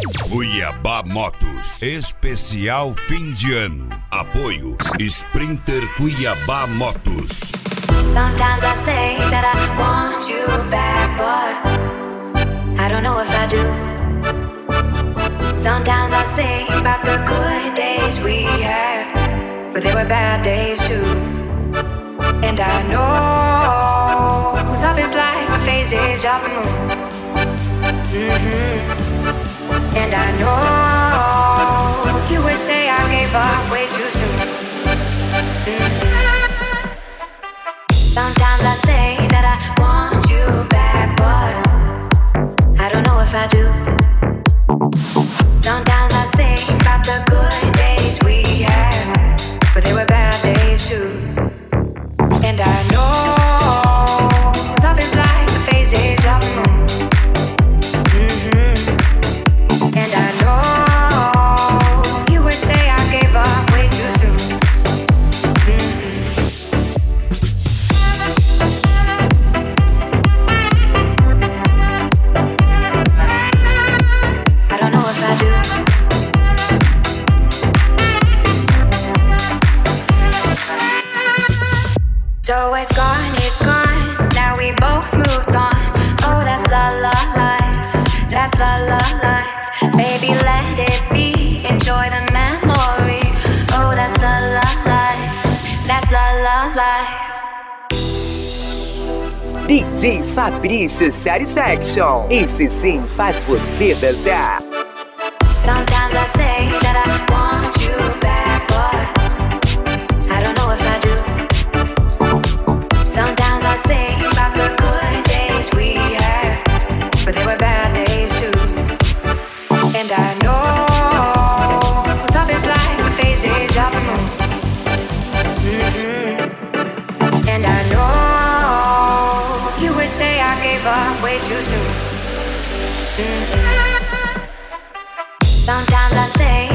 Cuiabá Motos, especial fim de ano. Apoio Sprinter Cuiabá Motos. Sometimes I say that I want you back, but I don't know if I do. Sometimes I think about the good days we had, but there were bad days too. And I know love is like the phases of the moon. And I know you would say I gave up way too soon. Sometimes I say that I want you back, but I don't know if I do. Sometimes I think about the good days we had, but there were bad days too. And I know love is like the phases of the moon. And I know you would say I gave up way too soon. I don't know if I do. So it's gone, now we both moved on. Oh, that's la la life, that's la la life. Baby, let it be, enjoy the memory. Oh, that's la la life, that's la la life. DJ Fabrício Satisfaction, esse sim faz você dançar. Sometimes I say that I want you back, but I don't know if I do. Sometimes I think about the good days we had, but there were bad days too. And I know love is like the phases of the moon. And I know you would say I gave up way too soon. Sometimes I say